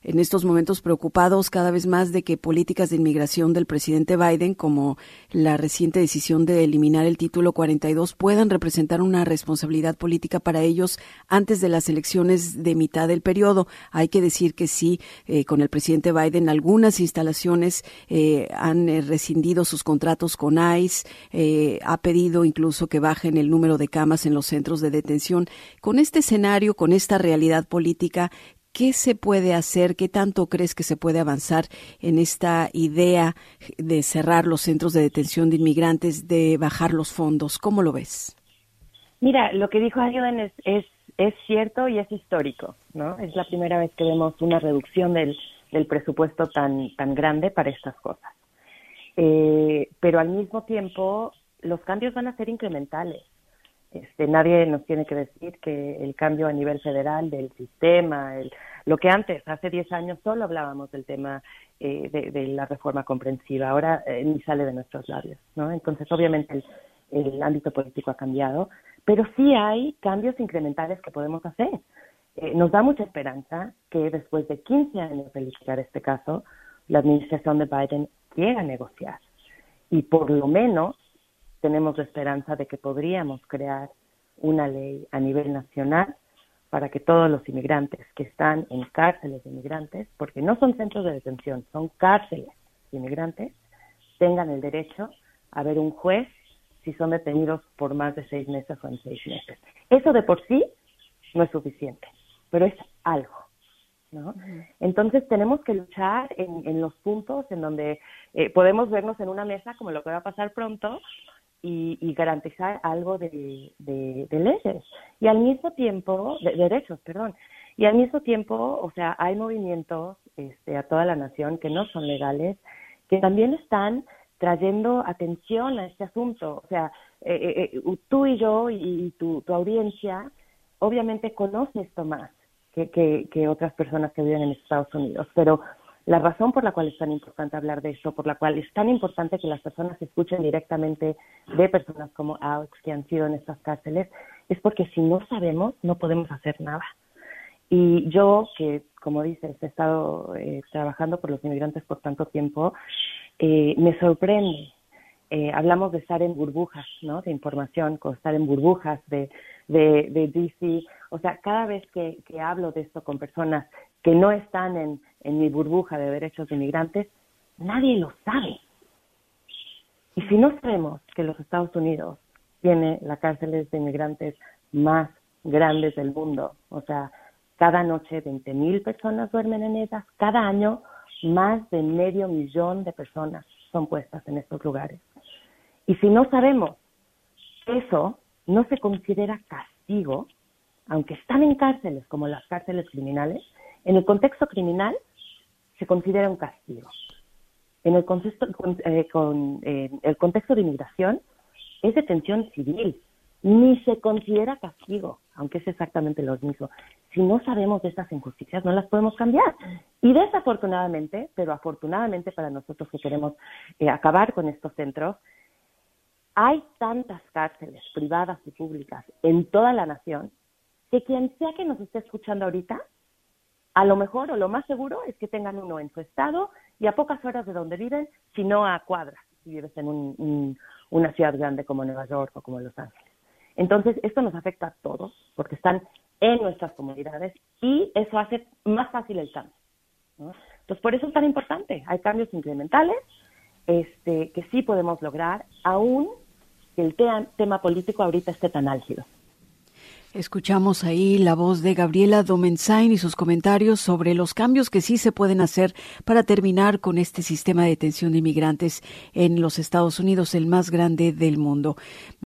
en estos momentos preocupados cada vez más de que políticas de inmigración del presidente Biden, como la reciente decisión de eliminar el título 42, puedan representar una responsabilidad política para ellos antes de las elecciones de mitad del periodo. Hay que decir que sí, con el presidente Biden, algunas instalaciones han rescindido sus contratos con ICE, ha pedido incluso que bajen el número de camas en los centros de detención. Con este escenario, con esta realidad política, ¿qué se puede hacer? ¿Qué tanto crees que se puede avanzar en esta idea de cerrar los centros de detención de inmigrantes, de bajar los fondos? ¿Cómo lo ves? Mira, lo que dijo Ayoden es cierto y es histórico, ¿no? Es la primera vez que vemos una reducción del presupuesto tan grande para estas cosas. Pero al mismo tiempo, los cambios van a ser incrementales. Nadie nos tiene que decir que el cambio a nivel federal del sistema, lo que antes, hace 10 años, solo hablábamos del tema de la reforma comprensiva, ahora ni sale de nuestros labios, ¿no? Entonces, obviamente, el ámbito político ha cambiado, pero sí hay cambios incrementales que podemos hacer. Nos da mucha esperanza que después de 15 años de litigar este caso, la administración de Biden quiera negociar. Y por lo menos tenemos la esperanza de que podríamos crear una ley a nivel nacional para que todos los inmigrantes que están en cárceles de inmigrantes, porque no son centros de detención, son cárceles de inmigrantes, tengan el derecho a ver un juez si son detenidos por más de 6 meses o en 6 meses. Eso de por sí no es suficiente, pero es algo, ¿no? Entonces tenemos que luchar en los puntos en donde podemos vernos en una mesa, como lo que va a pasar pronto, y garantizar algo de leyes. Y al mismo tiempo, de derechos, perdón. Y al mismo tiempo, o sea, hay movimientos a toda la nación que no son legales, que también están trayendo atención a este asunto. O sea, tú y yo y tu audiencia obviamente conoce esto más que otras personas que viven en Estados Unidos, pero la razón por la cual es tan importante hablar de esto, por la cual es tan importante que las personas escuchen directamente de personas como Alex que han sido en estas cárceles, es porque si no sabemos, no podemos hacer nada. Y yo, que como dices, he estado trabajando por los inmigrantes por tanto tiempo, me sorprende. Hablamos de estar en burbujas, ¿no? De información, con estar en burbujas de DC. O sea, cada vez que hablo de esto con personas que no están en mi burbuja de derechos de inmigrantes, nadie lo sabe. Y si no sabemos que los Estados Unidos tiene las cárceles de inmigrantes más grandes del mundo, o sea, cada noche 20,000 personas duermen en ellas, cada año más de 500,000 de personas son puestas en estos lugares. Y si no sabemos que eso no se considera castigo, aunque están en cárceles como las cárceles criminales, en el contexto criminal se considera un castigo. En el contexto, el contexto de inmigración es detención civil, ni se considera castigo, aunque es exactamente lo mismo. Si no sabemos de estas injusticias, no las podemos cambiar. Y desafortunadamente, pero afortunadamente para nosotros que queremos acabar con estos centros, hay tantas cárceles privadas y públicas en toda la nación que quien sea que nos esté escuchando ahorita, a lo mejor o lo más seguro es que tengan uno en su estado y a pocas horas de donde viven, si no a cuadras, si vives en una ciudad grande como Nueva York o como Los Ángeles. Entonces, esto nos afecta a todos porque están en nuestras comunidades y eso hace más fácil el cambio, ¿no? Entonces, por eso es tan importante. Hay cambios incrementales que sí podemos lograr, aún que el tema político ahorita esté tan álgido. Escuchamos ahí la voz de Gabriela Domenzain y sus comentarios sobre los cambios que sí se pueden hacer para terminar con este sistema de detención de inmigrantes en los Estados Unidos, el más grande del mundo.